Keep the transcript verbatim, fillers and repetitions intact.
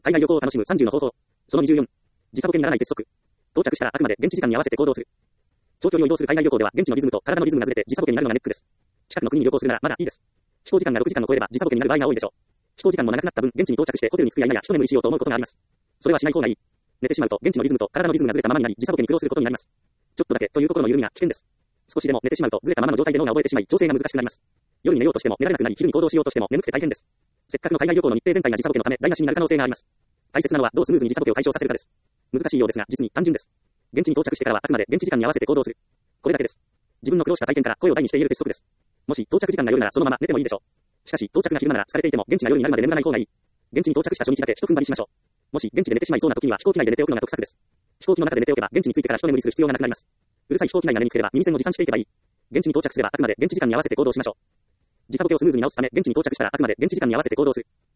海外旅行を楽しむさんじゅうの方法。そのにじゅうよん。時差ボケにならない鉄則。到着したらあくまで現地時間に合わせて行動する。長距離を移動する海外旅行では現地のリズムと体のリズムがずれて時差ボケになるのがネックです。近くの国に旅行するならまだいいです。飛行時間がろくじかんを超えれば時差ボケになる場合が多いでしょう。飛行時間も長くなった分、現地に到着してホテルに着くややや一眠りしようと思うことがあります。それはしない方がいい。寝てしまうと現地のリズムと体のリズムがずれたままになり時差ボケに苦労することになります。ちょっとだけという心の緩みが危険です。少しでも寝てしまうとずれたままの状態で脳が覚えてしまい調整が難しくなります。夜に寝ようとしても寝られなくなり昼に行動しようとしても眠くて大変です。せっかくの海外旅行の日程全体が時差ボケのため台無しになる可能性があります。大切なのはどうスムーズに時差ボケを解消させるかです。難しいようですが実に単純です。現地に到着してからはあくまで現地時間に合わせて行動する。これだけです。自分の苦労した体験から声を大にして言える鉄則です。もし到着時間が夜ならそのまま寝てもいいでしょう。しかし到着が昼間なら疲れていても現地が夜になるまで眠らない方がいい。現地に到着した初日だけ一踏ん張りしましょう。もし現地で寝てしまいそうな時には飛行機内で寝ておくのが得策です。飛行機の中で寝ておけば現地に着いてから一眠りする必要がなくなります。うるさい飛行機内が寝にくければ耳栓を持参していけばいい。現地に到着すればあくまで現地時間に合わせて行動しましょう。時差ボケをスムーズに直すため現地に到着したらあくまで現地時間に合わせて行動する。